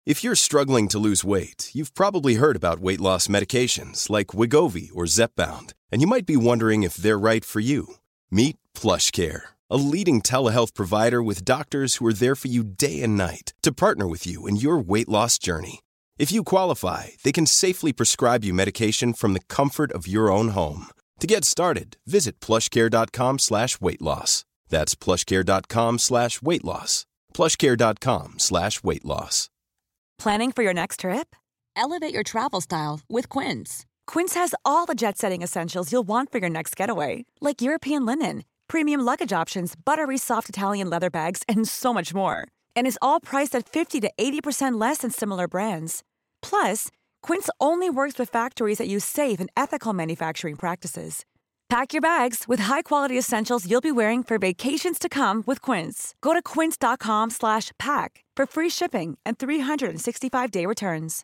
If you're struggling to lose weight, you've probably heard about weight loss medications like Wegovy or Zepbound, and you might be wondering if they're right for you. Meet PlushCare, a leading telehealth provider with doctors who are there for you day and night to partner with you in your weight loss journey. If you qualify, they can safely prescribe you medication from the comfort of your own home. To get started, visit plushcare.com/weightloss. That's plushcare.com/weightloss. plushcare.com/weightloss. Planning for your next trip? Elevate your travel style with Quince. Quince has all the jet-setting essentials you'll want for your next getaway, like European linen, premium luggage options, buttery soft Italian leather bags, and so much more. And is all priced at 50 to 80% less than similar brands. Plus, Quince only works with factories that use safe and ethical manufacturing practices. Pack your bags with high-quality essentials you'll be wearing for vacations to come with Quince. Go to quince.com/pack for free shipping and 365-day returns.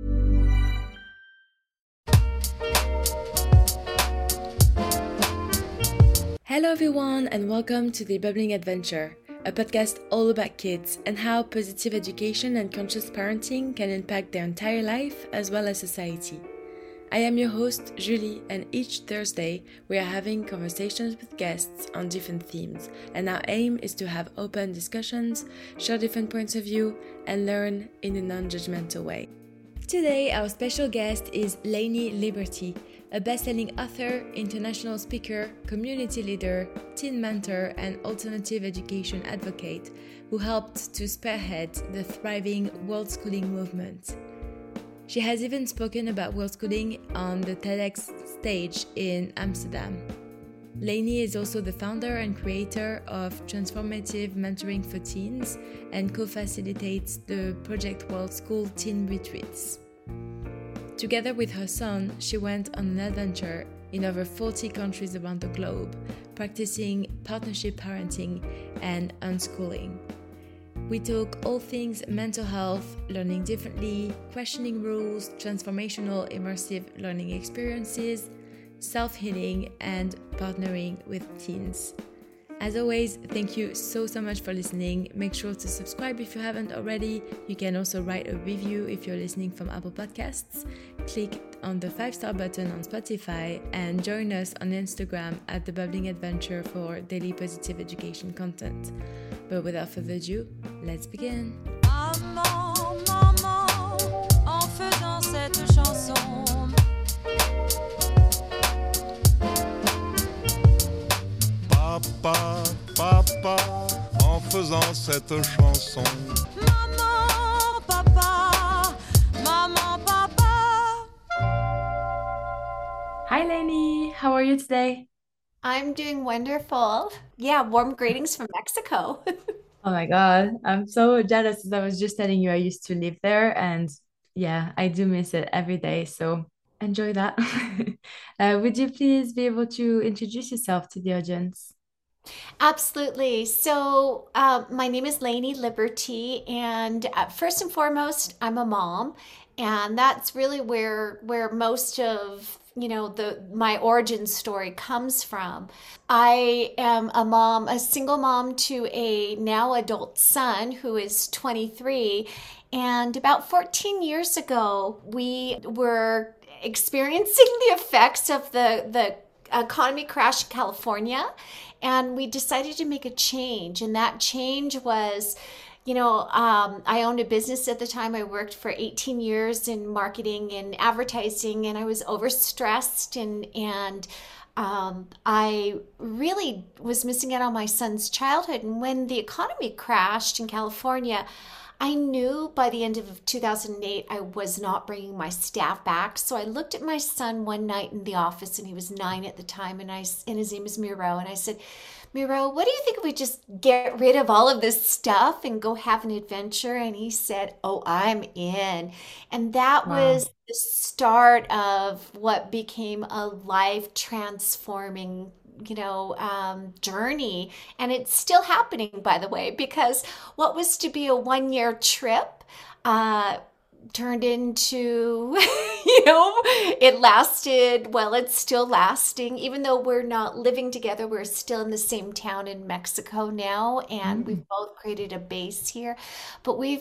Hello everyone and welcome to The Bubbling Adventure, a podcast all about kids and how positive education and conscious parenting can impact their entire life as well as society. I am your host, Julie, and each Thursday we are having conversations with guests on different themes, and our aim is to have open discussions, share different points of view, and learn in a non-judgmental way. Today, our special guest is Lainey Liberty, a best-selling author, international speaker, community leader, teen mentor, and alternative education advocate who helped to spearhead the thriving world schooling movement. She has even spoken about world schooling on the TEDx stage in Amsterdam. Lainey is also the founder and creator of Transformative Mentoring for Teens and co-facilitates the Project World School Teen Retreats. Together with her son, she went on an adventure in over 40 countries around the globe, practicing partnership parenting and unschooling. We talk all things mental health, learning differently, questioning rules, transformational immersive learning experiences, self-healing, and partnering with teens. As always, thank you so much for listening. Make sure to subscribe if you haven't already. You can also write a review if you're listening from Apple Podcasts. Click on the 5-star button on Spotify and join us on Instagram at The Bubbling Adventure for daily positive education content. But without further ado, let's begin. Maman, maman, en faisant cette chanson. Papa, papa, en faisant cette chanson. Maman, papa, maman, papa. Hi Lainey, how are you today? I'm doing wonderful. Yeah, warm greetings from Mexico. Oh my God, I'm so jealous. As I was just telling you, I used to live there and yeah, I do miss it every day. So enjoy that. Would you please be able to introduce yourself to the audience? Absolutely. So, my name is Lainey Liberty, and first and foremost, I'm a mom, and that's really where most of my origin story comes from. I am a mom, a single mom to a now adult son who is 23, and about 14 years ago, we were experiencing the effects of the economy crash in California, and we decided to make a change. And that change was, I owned a business at the time. I worked for 18 years in marketing and advertising, and I was overstressed and I really was missing out on my son's childhood. And when the economy crashed in California, I knew by the end of 2008, I was not bringing my staff back. So I looked at my son one night in the office, and he was 9 at the time, and his name is Miro. And I said, Miro, what do you think if we just get rid of all of this stuff and go have an adventure? And he said, oh, I'm in. And that was the start of what became a life transforming journey. And it's still happening, by the way, because what was to be a 1-year trip turned into, you know, it lasted, well, it's still lasting. Even though we're not living together, we're still in the same town in Mexico now, and we've both created a base here. But we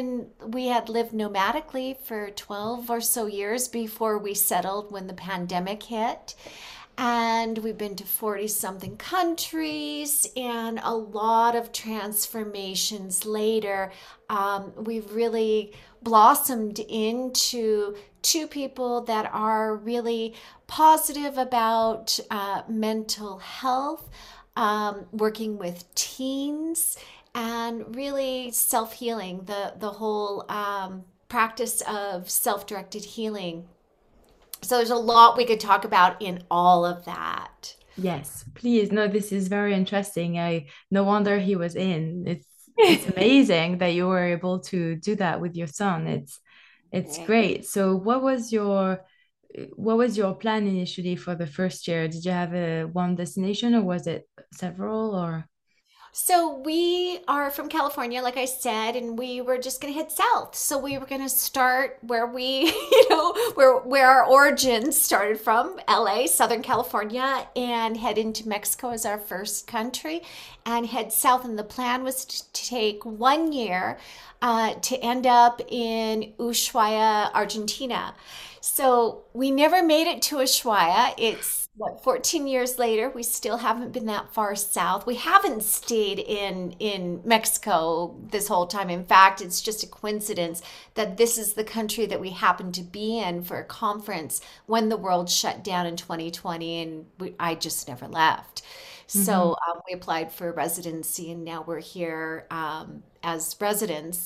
had lived nomadically for 12 or so years before we settled when the pandemic hit. And we've been to 40 something countries, and a lot of transformations later. We've really blossomed into two people that are really positive about mental health, working with teens, and really self-healing, the whole practice of self-directed healing. So there's a lot we could talk about in all of that. Yes, please. No, this is very interesting. I no wonder he was in. It's amazing that you were able to do that with your son. It's Right. great. So what was your plan initially for the first year? Did you have a one destination or was it several or So we are from California, like I said, and we were just going to head south. So we were going to start where we, where our origins started from, LA, Southern California, and head into Mexico as our first country, and head south. And the plan was to take 1 year to end up in Ushuaia, Argentina. So we never made it to Ushuaia. It's what, 14 years later, we still haven't been that far south. We haven't stayed in Mexico this whole time. In fact, it's just a coincidence that this is the country that we happened to be in for a conference when the world shut down in 2020, and I just never left. So we applied for residency, and now we're here as residents.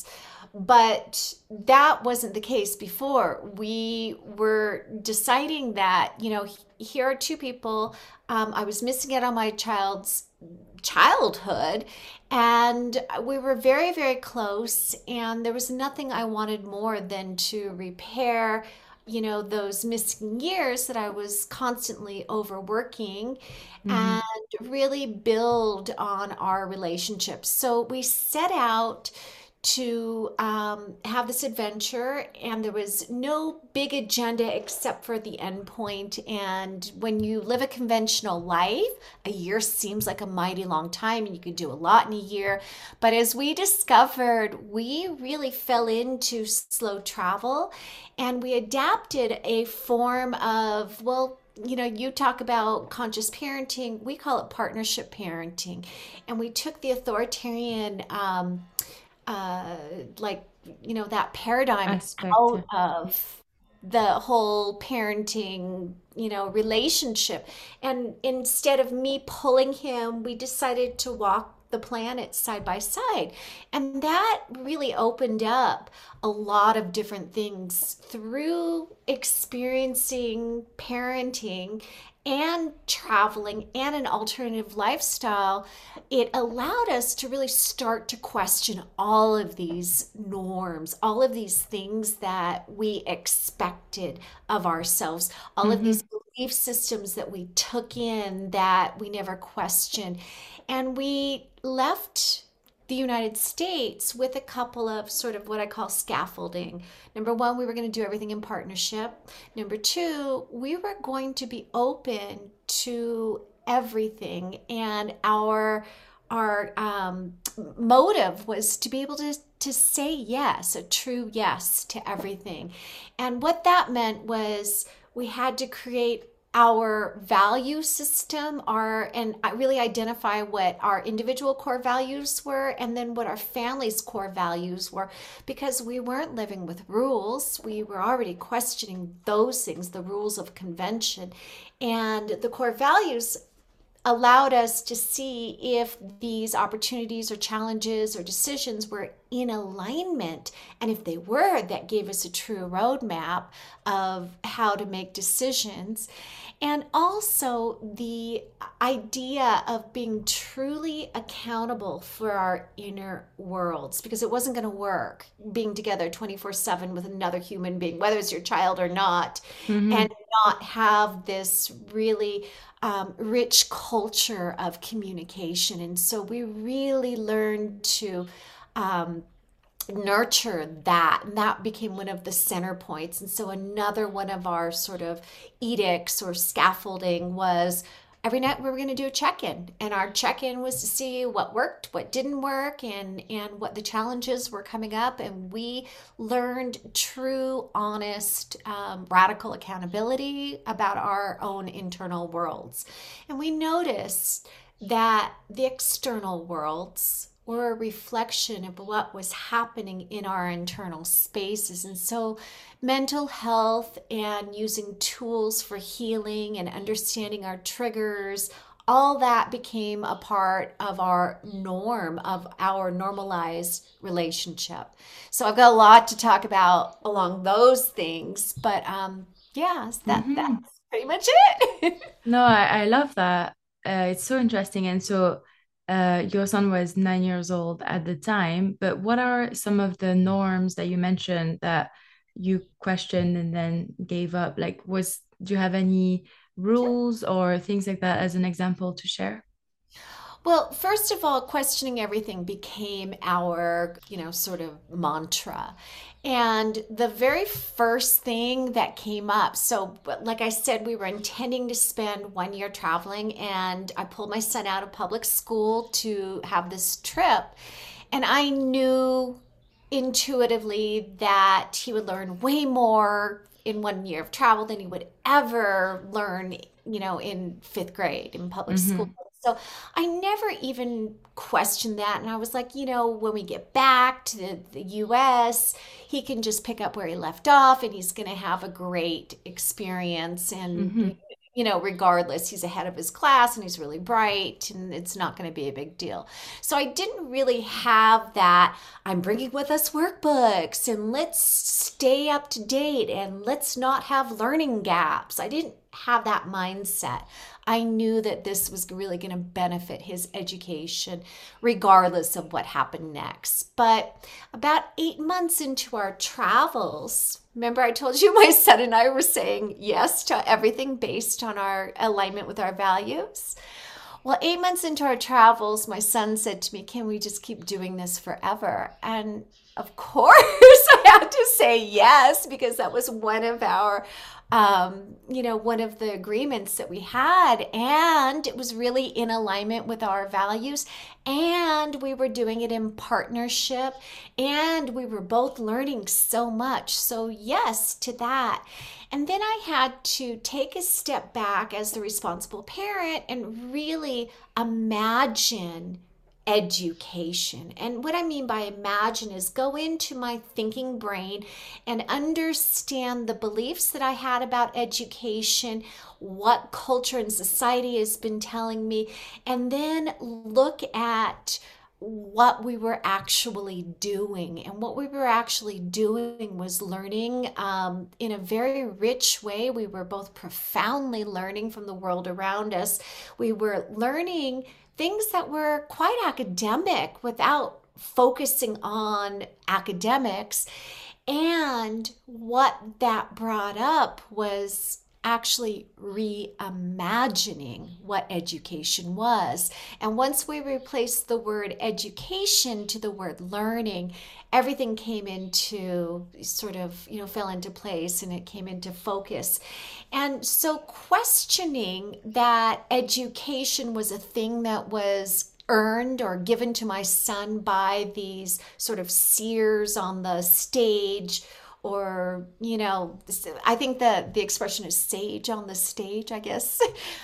But that wasn't the case before. We were deciding that, here are two people. I was missing out on my child's childhood, and we were very, very close. And there was nothing I wanted more than to repair, those missing years that I was constantly overworking and really build on our relationship. So we set out to have this adventure, and there was no big agenda except for the end point. And when you live a conventional life, a year seems like a mighty long time, and you could do a lot in a year. But as we discovered, we really fell into slow travel, and we adapted a form of, well, you talk about conscious parenting, we call it partnership parenting. And we took the authoritarian like that paradigm aspect? out of the whole parenting relationship, and instead of me pulling him, we decided to walk the planet side by side. And that really opened up a lot of different things through experiencing parenting and traveling and an alternative lifestyle. It allowed us to really start to question all of these norms, all of these things that we expected of ourselves, all of these belief systems that we took in that we never questioned. And we left the United States with a couple of sort of what I call scaffolding. Number one, we were going to do everything in partnership. Number two, we were going to be open to everything. And our motive was to be able to say yes, a true yes to everything. And what that meant was we had to create our value system, and really identify what our individual core values were, and then what our family's core values were, because we weren't living with rules. We were already questioning those things, the rules of convention. And the core values allowed us to see if these opportunities or challenges or decisions were in alignment. And if they were, that gave us a true roadmap of how to make decisions. And also the idea of being truly accountable for our inner worlds, because it wasn't going to work being together 24/7 with another human being, whether it's your child or not, and not have this really rich culture of communication. And so we really learned to nurture that, and that became one of the center points. And so another one of our sort of edicts or scaffolding was every night we were going to do a check-in, and our check-in was to see what worked, what didn't work, and what the challenges were coming up. And we learned true, honest, radical accountability about our own internal worlds. And we noticed that the external worlds were a reflection of what was happening in our internal spaces. And so mental health and using tools for healing and understanding our triggers, all that became a part of our norm, of our normalized relationship. So I've got a lot to talk about along those things, but that's pretty much it. No, I love that. It's so interesting. And so your son was 9 years old at the time, but what are some of the norms that you mentioned that you questioned and then gave up? Like, do you have any rules or things like that as an example to share? Well, first of all, questioning everything became our, sort of mantra. And the very first thing that came up, so like I said, we were intending to spend 1 year traveling, and I pulled my son out of public school to have this trip. And I knew intuitively that he would learn way more in 1 year of travel than he would ever learn, in fifth grade in public school. So I never even questioned that. And I was like, when we get back to the US, he can just pick up where he left off, and he's going to have a great experience. And, regardless, he's ahead of his class and he's really bright, and it's not going to be a big deal. So I didn't really have that, I'm bringing with us workbooks and let's stay up to date and let's not have learning gaps. I didn't have that mindset. I knew that this was really going to benefit his education regardless of what happened next. But about 8 months into our travels, remember I told you my son and I were saying yes to everything based on our alignment with our values? Well, 8 months into our travels, my son said to me, can we just keep doing this forever? And of course, I had to say yes, because that was one of our one of the agreements that we had, and it was really in alignment with our values, and we were doing it in partnership, and we were both learning so much. So yes to that. And then I had to take a step back as the responsible parent and really imagine education. And what I mean by imagine is go into my thinking brain and understand the beliefs that I had about education, what culture and society has been telling me, and then look at what we were actually doing. And what we were actually doing was learning in a very rich way. We were both profoundly learning from the world around us. We were learning things that were quite academic without focusing on academics. And what that brought up was actually reimagining what education was. And once we replaced the word education to the word learning, everything came into fell into place, and it came into focus. And so questioning that education was a thing that was earned or given to my son by these sort of seers on the stage, or, I think the expression is sage on the stage, I guess.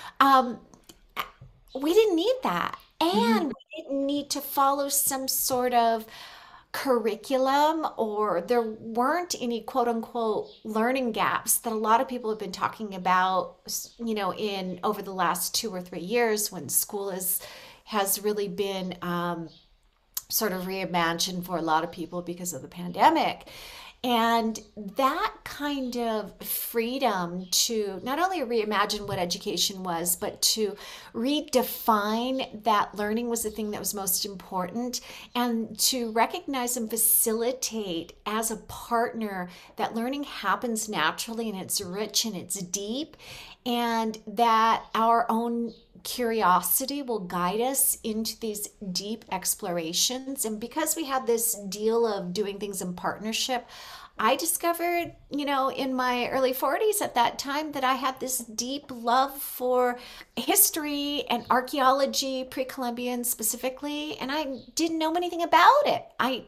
We didn't need that. And we didn't need to follow some sort of curriculum, or there weren't any quote unquote learning gaps that a lot of people have been talking about, in over the last 2 or 3 years, when school has really been sort of reimagined for a lot of people because of the pandemic. And that kind of freedom to not only reimagine what education was, but to redefine that learning was the thing that was most important, and to recognize and facilitate as a partner that learning happens naturally, and it's rich and it's deep, and that our own curiosity will guide us into these deep explorations. And because we had this deal of doing things in partnership, I discovered, in my early 40s at that time, that I had this deep love for history and archaeology, pre-Columbian specifically, and I didn't know anything about it.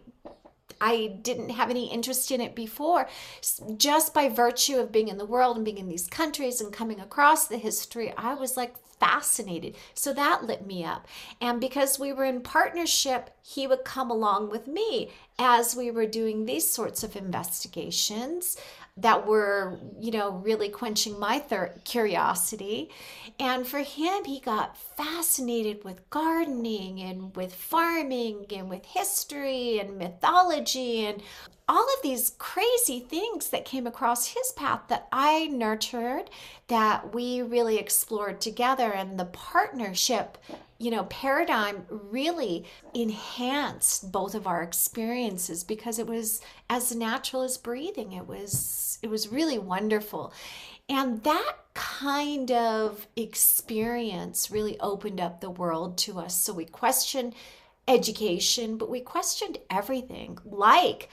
I didn't have any interest in it before. Just by virtue of being in the world and being in these countries and coming across the history, I was like fascinated. So that lit me up. And because we were in partnership, he would come along with me as we were doing these sorts of investigations that were, really quenching my curiosity. And for him, he got fascinated with gardening and with farming and with history and mythology and all of these crazy things that came across his path that I nurtured, that we really explored together. And the partnership, paradigm really enhanced both of our experiences because it was as natural as breathing. It was really wonderful. And that kind of experience really opened up the world to us. So we questioned education, but we questioned everything. Like,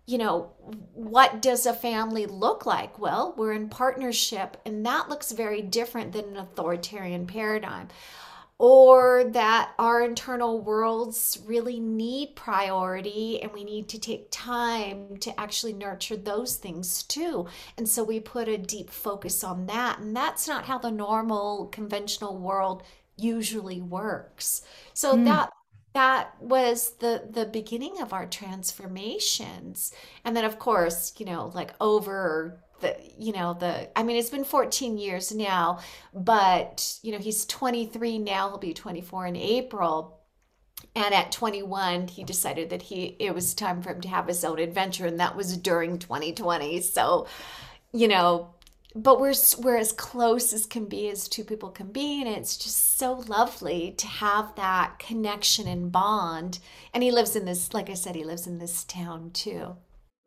what does a family look like? Well, we're in partnership, and that looks very different than an authoritarian paradigm. Or that our internal worlds really need priority, and we need to take time to actually nurture those things too. And so we put a deep focus on that. And that's not how the normal conventional world usually works. So that was the beginning of our transformations. And then, of course, over it's been 14 years now, but, he's 23 now, he'll be 24 in April. And at 21, he decided that it was time for him to have his own adventure. And that was during 2020. So, but we're as close as can be, as two people can be. And it's just so lovely to have that connection and bond. And he lives in this, like I said, he lives in this town too.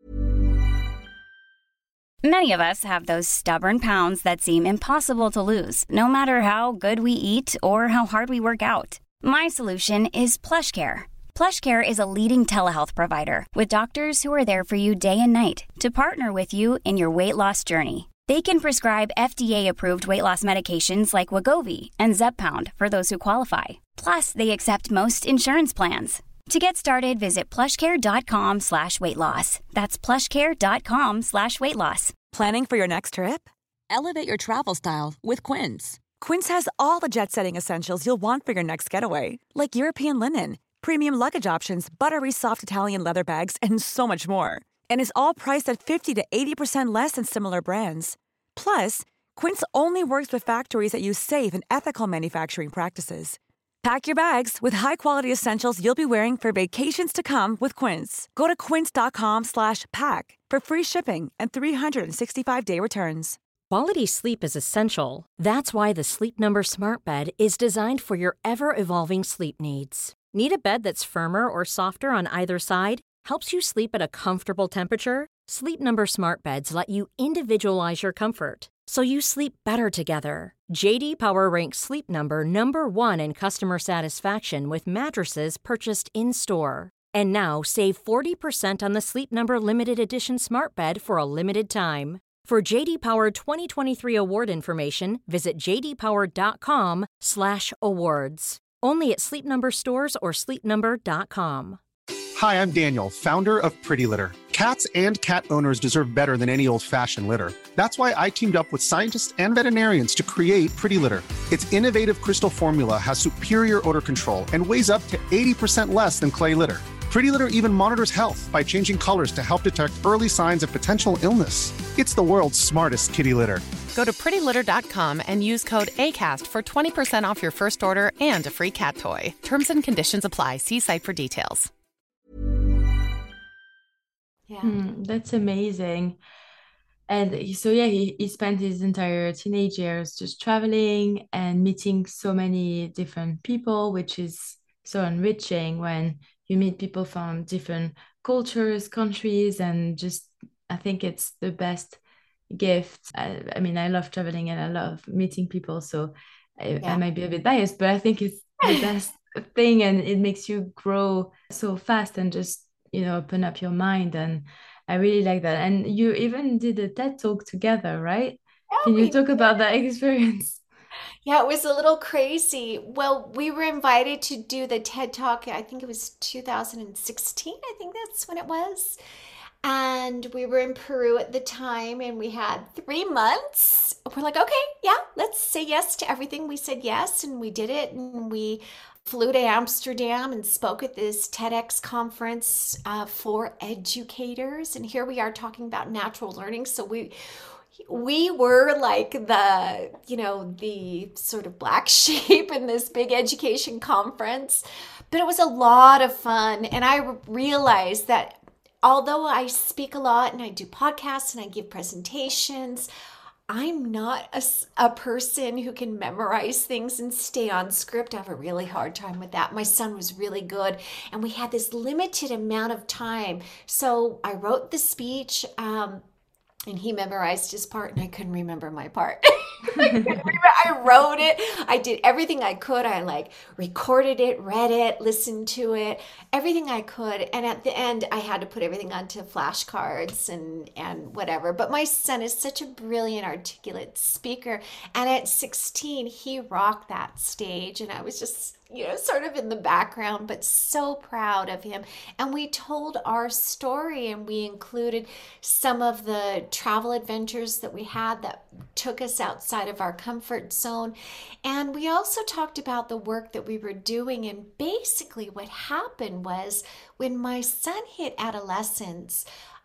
Many of us have those stubborn pounds that seem impossible to lose, no matter how good we eat or how hard we work out. My solution is PlushCare. PlushCare is a leading telehealth provider with doctors who are there for you day and night to partner with you in your weight loss journey. They can prescribe FDA-approved weight loss medications like Wegovy and Zepbound for those who qualify. Plus, they accept most insurance plans. To get started, visit plushcare.com/weightloss. That's plushcare.com/weightloss. Planning for your next trip? Elevate your travel style with Quince. Quince has all the jet-setting essentials you'll want for your next getaway, like European linen, premium luggage options, buttery soft Italian leather bags, and so much more. And is all priced at 50 to 80% less than similar brands. Plus, Quince only works with factories that use safe and ethical manufacturing practices. Pack your bags with high-quality essentials you'll be wearing for vacations to come with Quince. Go to quince.com/pack for free shipping and 365-day returns. Quality sleep is essential. That's why the Sleep Number Smart Bed is designed for your ever-evolving sleep needs. Need a bed that's firmer or softer on either side? Helps you sleep at a comfortable temperature? Sleep Number Smart Beds let you individualize your comfort, so you sleep better together. J.D. Power ranks Sleep Number number 1 in customer satisfaction with mattresses purchased in-store. And now, save 40% on the Sleep Number Limited Edition Smart Bed for a limited time. For J.D. Power 2023 award information, visit jdpower.com/awards. Only at Sleep Number stores or sleepnumber.com. Hi, I'm Daniel, founder of Pretty Litter. Cats and cat owners deserve better than any old-fashioned litter. That's why I teamed up with scientists and veterinarians to create Pretty Litter. Its innovative crystal formula has superior odor control and weighs up to 80% less than clay litter. Pretty Litter even monitors health by changing colors to help detect early signs of potential illness. It's the world's smartest kitty litter. Go to prettylitter.com and use code ACAST for 20% off your first order and a free cat toy. Terms and conditions apply. See site for details. Yeah, that's amazing. And so, yeah, he spent his entire teenage years just traveling and meeting so many different people, which is so enriching when you meet people from different cultures, countries, and just, I think it's the best gift. I mean, I love traveling and I love meeting people. So I might be a bit biased, but I think it's the best thing, and it makes you grow so fast and just, open up your mind. And I really like that. And you even did a TED Talk together, right? Can you talk about that experience? Yeah, it was a little crazy. Well, we were invited to do the TED Talk. I think it was 2016. I think that's when it was. And we were in Peru at the time, and we had 3 months. We're like, okay, yeah, let's say yes to everything. We said yes, and we did it. And we flew to Amsterdam and spoke at this TEDx conference for educators. And here we are talking about natural learning. So we were like the sort of black sheep in this big education conference, but it was a lot of fun. And I realized that although I speak a lot and I do podcasts and I give presentations, I'm not a person who can memorize things and stay on script. I have a really hard time with that. My son was really good, and we had this limited amount of time. So I wrote the speech, and he memorized his part, and I couldn't remember my part. I wrote it. I did everything I could. I recorded it, read it, listened to it, everything I could. And at the end, I had to put everything onto flashcards and whatever. But my son is such a brilliant, articulate speaker. And at 16, he rocked that stage. And I was just, sort of in the background, but so proud of him. And we told our story, and we included some of the travel adventures that we had that took us outside of our comfort zone. And we also talked about the work that we were doing. And basically what happened was, when my son hit adolescence,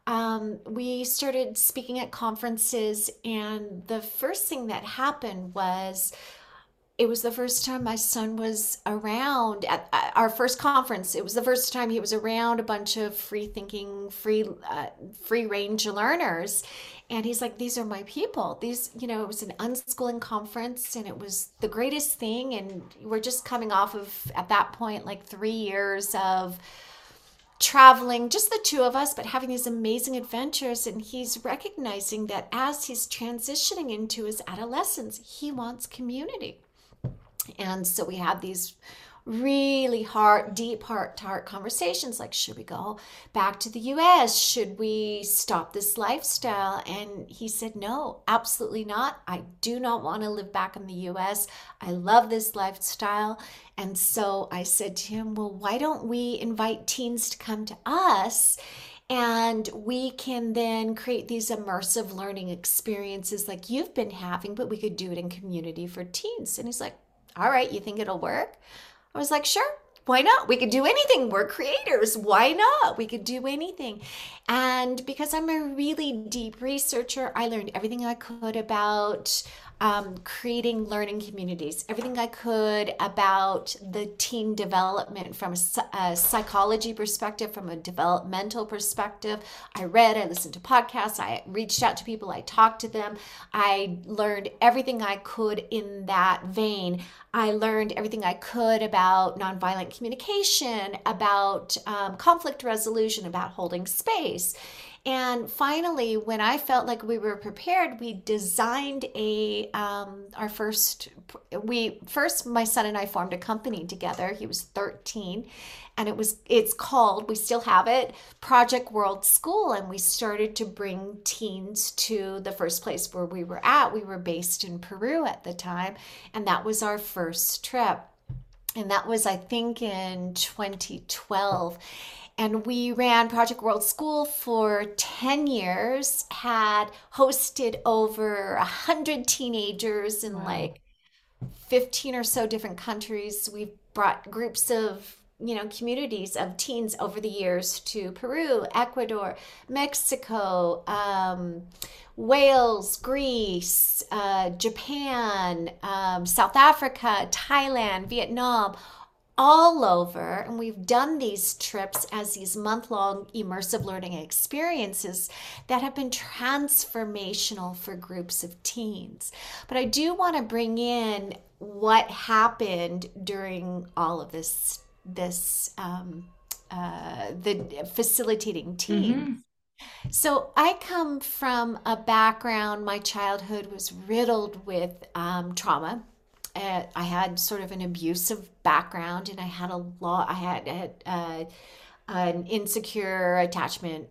we started speaking at conferences, and the first thing that happened was, it was the first time my son was around at our first conference. It was the first time he was around a bunch of free-thinking, free range learners. And he's like, these are my people. These, it was an unschooling conference, and it was the greatest thing. And we're just coming off of, at that point, 3 years of traveling, just the two of us, but having these amazing adventures. And he's recognizing that as he's transitioning into his adolescence, he wants community. And so we had these really deep heart-to-heart conversations, like, should we go back to the US? Should we stop this lifestyle? And he said, no, absolutely not. I do not want to live back in the US. I love this lifestyle. And so I said to him, well, why don't we invite teens to come to us? And we can then create these immersive learning experiences like you've been having, but we could do it in community for teens. And he's like, all right, you think it'll work? I was like, sure, why not? We could do anything. We're creators. Why not? We could do anything. And because I'm a really deep researcher, I learned everything I could about creating learning communities, everything I could about the teen development from a psychology perspective, from a developmental perspective. I read, I listened to podcasts, I reached out to people, I talked to them. I learned everything I could in that vein. I learned everything I could about nonviolent communication, about conflict resolution, about holding space. And finally, when I felt like we were prepared, we designed my son and I formed a company together. He was 13, and it's called, we still have it, Project World School. And we started to bring teens to the first place where we were at. We were based in Peru at the time, and that was our first trip. And that was, I think, in 2012. And we ran Project World School for 10 years, had hosted over 100 teenagers in 15 or so different countries. We've brought groups of, communities of teens over the years to Peru, Ecuador, Mexico, Wales, Greece, Japan, South Africa, Thailand, Vietnam, all over. And we've done these trips as these month-long immersive learning experiences that have been transformational for groups of teens. But I do want to bring in what happened during all of this the facilitating teens. Mm-hmm. So I come from a background, my childhood was riddled with trauma. I had sort of an abusive background, and I had an insecure attachment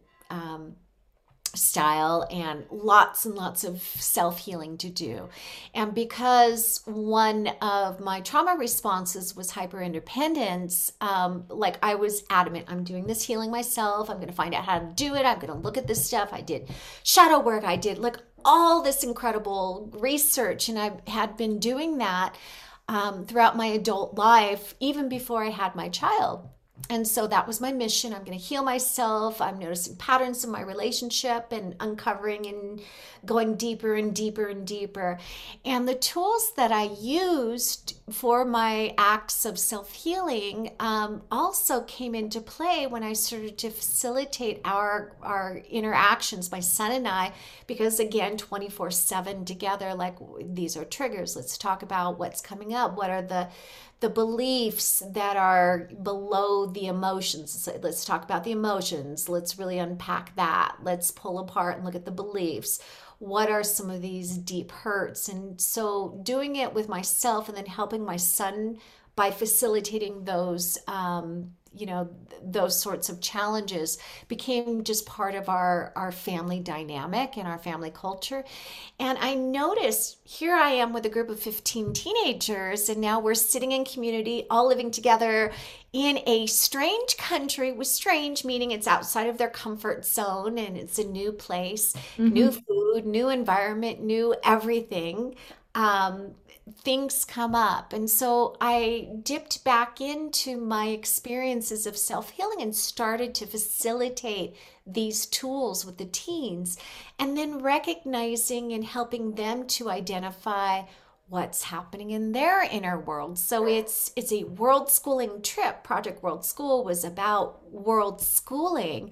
style, and lots of self-healing to do. And because one of my trauma responses was hyper-independence, like I was adamant, I'm doing this healing myself. I'm going to find out how to do it. I'm going to look at this stuff. I did shadow work. I did like all this incredible research. And I had been doing that throughout my adult life, even before I had my child. And so that was my mission. I'm going to heal myself. I'm noticing patterns in my relationship and uncovering and going deeper and deeper and deeper. And the tools that I used for my acts of self-healing also came into play when I started to facilitate our interactions, my son and I, because again, 24/7 together, like these are triggers. Let's talk about what's coming up. What are the beliefs that are below the emotions. So let's talk about the emotions. Let's really unpack that. Let's pull apart and look at the beliefs. What are some of these deep hurts? And so doing it with myself and then helping my son by facilitating those, those sorts of challenges became just part of our family dynamic and our family culture. And I noticed here I am with a group of 15 teenagers, and now we're sitting in community, all living together in a strange country. With strange meaning it's outside of their comfort zone, and it's a new place, new food, new environment, new everything. Things come up. And so I dipped back into my experiences of self-healing and started to facilitate these tools with the teens, and then recognizing and helping them to identify what's happening in their inner world. So it's a world schooling trip. Project World School was about world schooling.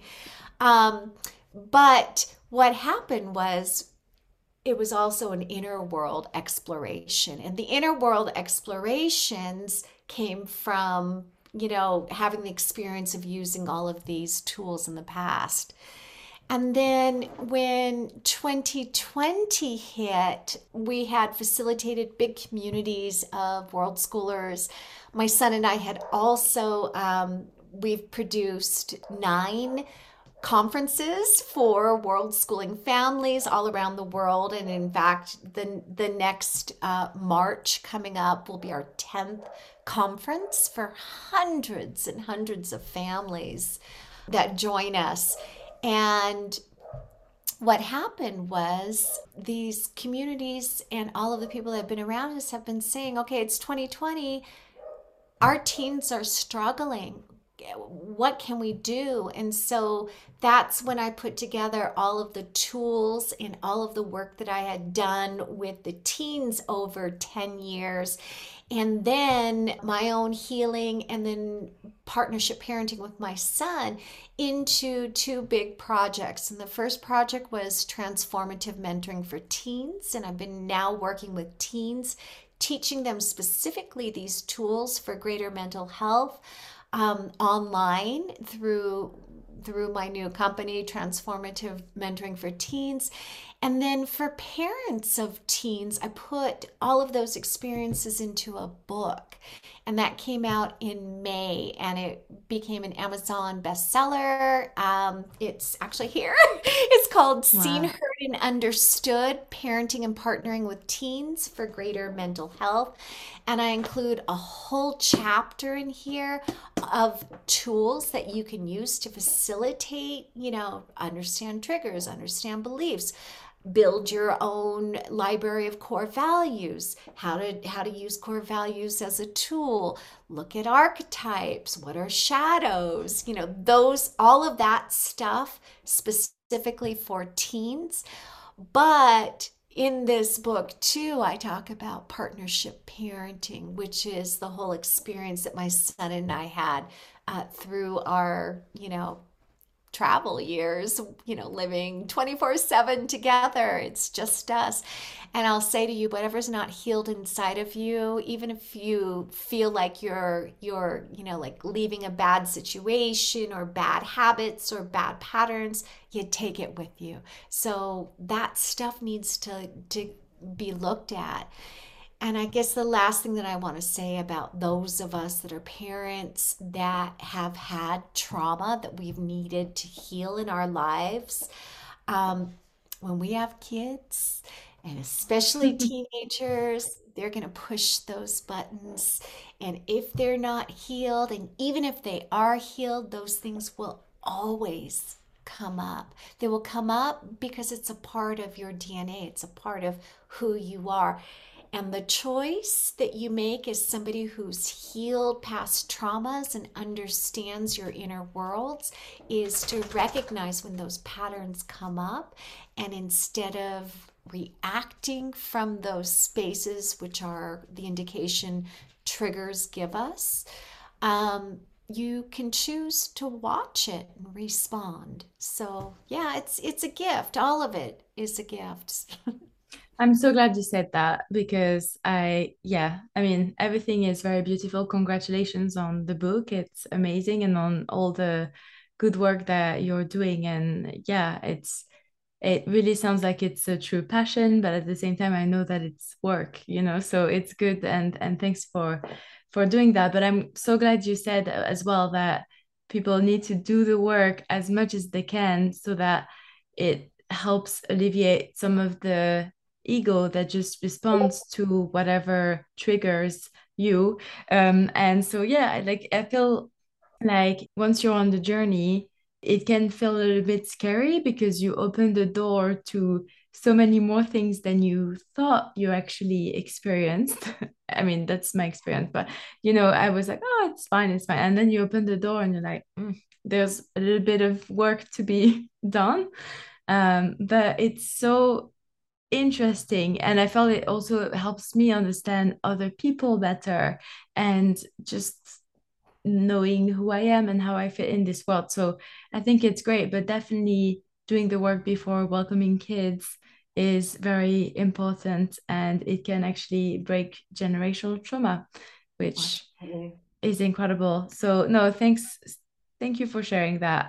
But what happened was, it was also an inner world exploration. And the inner world explorations came from, having the experience of using all of these tools in the past. And then when 2020 hit, we had facilitated big communities of world schoolers. My son and I had also, we've produced 9 conferences for world schooling families all around the world. And in fact, the next March coming up will be our 10th conference for hundreds and hundreds of families that join us. And what happened was these communities and all of the people that have been around us have been saying, okay, it's 2020. Our teens are struggling. What can we do? And so that's when I put together all of the tools and all of the work that I had done with the teens over 10 years. And then my own healing, and then partnership parenting with my son into 2 big projects. And the first project was transformative mentoring for teens. And I've been now working with teens, teaching them specifically these tools for greater mental health. Online through my new company, Transformative Mentoring for Teens. And then for parents of teens, I put all of those experiences into a book. And that came out in May, and it became an Amazon bestseller. It's actually here. It's called Seen, Heard, and Understood, Parenting and Partnering with Teens for Greater Mental Health. And I include a whole chapter in here of tools that you can use to facilitate, understand triggers, understand beliefs, build your own library of core values, how to use core values as a tool, look at archetypes, what are shadows, all of that stuff specifically for teens. But in this book too, I talk about partnership parenting, which is the whole experience that my son and I had through our, travel years, living 24/7 together. It's just us. And I'll say to you, whatever's not healed inside of you, even if you feel like you're like leaving a bad situation or bad habits or bad patterns, you take it with you. So that stuff needs to be looked at. And I guess the last thing that I want to say about those of us that are parents that have had trauma that we've needed to heal in our lives, when we have kids, and especially teenagers, they're going to push those buttons. And if they're not healed, and even if they are healed, those things will always come up. They will come up because it's a part of your DNA. It's a part of who you are. And the choice that you make as somebody who's healed past traumas and understands your inner worlds is to recognize when those patterns come up, and instead of reacting from those spaces, which are the indication triggers give us, you can choose to watch it and respond. So yeah, it's a gift. All of it is a gift. I'm so glad you said that, because I mean, everything is very beautiful. Congratulations on the book. It's amazing, and on all the good work that you're doing. And yeah, it really sounds like it's a true passion, but at the same time, I know that it's work, so it's good. And thanks for doing that. But I'm so glad you said as well that people need to do the work as much as they can, so that it helps alleviate some of the ego that just responds to whatever triggers you. And so yeah, like I feel like once you're on the journey, it can feel a little bit scary, because you open the door to so many more things than you thought you actually experienced. I mean, that's my experience, but I was like, oh, it's fine. And then you open the door and you're like, there's a little bit of work to be done. But it's so interesting, and I felt it also helps me understand other people better, and just knowing who I am and how I fit in this world. So I think it's great, but definitely doing the work before welcoming kids is very important, and it can actually break generational trauma, which is incredible. So no, thank you for sharing that.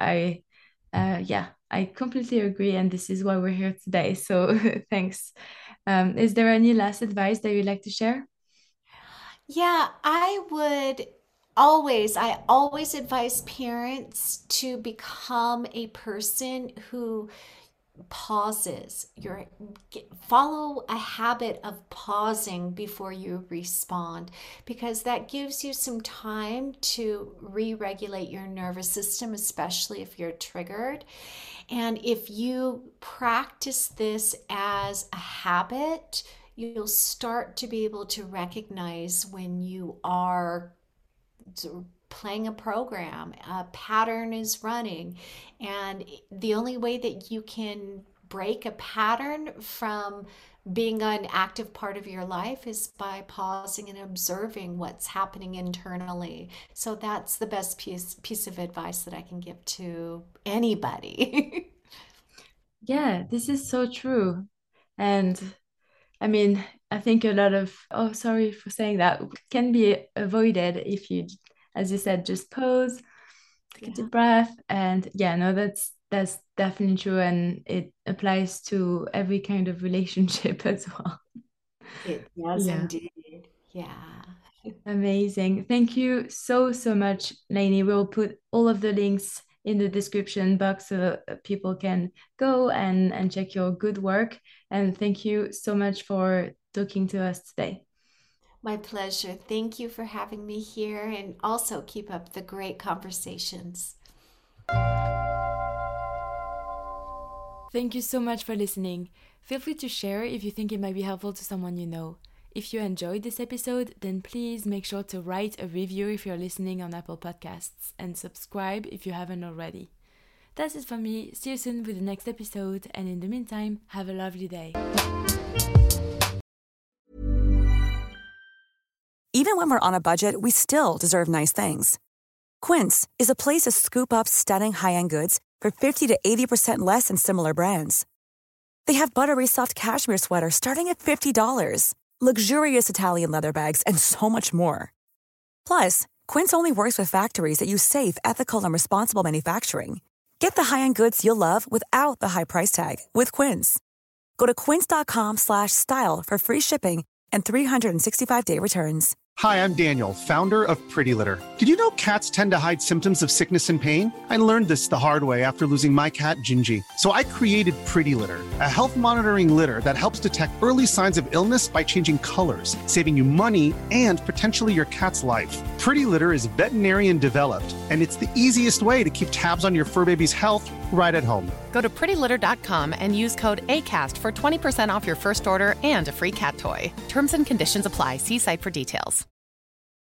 I completely agree, and this is why we're here today. So thanks. Is there any last advice that you'd like to share? Yeah, I always advise parents to become a person who pauses. Follow a habit of pausing before you respond, because that gives you some time to re-regulate your nervous system, especially if you're triggered. And if you practice this as a habit, you'll start to be able to recognize when you are playing a program, a pattern is running. And the only way that you can break a pattern from being an active part of your life is by pausing and observing what's happening internally. So that's the best piece of advice that I can give to anybody. Yeah, this is so true. And I mean, I think a lot of, oh, sorry for saying that, can be avoided if you, as you said, just pause, take a deep breath. And yeah, no, that's definitely true. And it applies to every kind of relationship as well. It does indeed. Yeah. Amazing. Thank you so much, Lainey. We'll put all of the links in the description box so people can go and check your good work. And thank you so much for talking to us today. My pleasure. Thank you for having me here, and also keep up the great conversations. Thank you so much for listening. Feel free to share if you think it might be helpful to someone you know. If you enjoyed this episode, then please make sure to write a review if you're listening on Apple Podcasts, and subscribe if you haven't already. That's it from me. See you soon with the next episode, and in the meantime, have a lovely day. Even when we're on a budget, we still deserve nice things. Quince is a place to scoop up stunning high-end goods for 50 to 80% less than similar brands. They have buttery soft cashmere sweaters starting at $50, luxurious Italian leather bags, and so much more. Plus, Quince only works with factories that use safe, ethical, and responsible manufacturing. Get the high-end goods you'll love without the high price tag with Quince. Go to quince.com/style for free shipping and 365-day returns. Hi, I'm Daniel, founder of Pretty Litter. Did you know cats tend to hide symptoms of sickness and pain? I learned this the hard way after losing my cat, Gingy. So I created Pretty Litter, a health monitoring litter that helps detect early signs of illness by changing colors, saving you money and potentially your cat's life. Pretty Litter is veterinarian developed, and it's the easiest way to keep tabs on your fur baby's health right at home. Go to prettylitter.com and use code ACAST for 20% off your first order and a free cat toy. Terms and conditions apply. See site for details.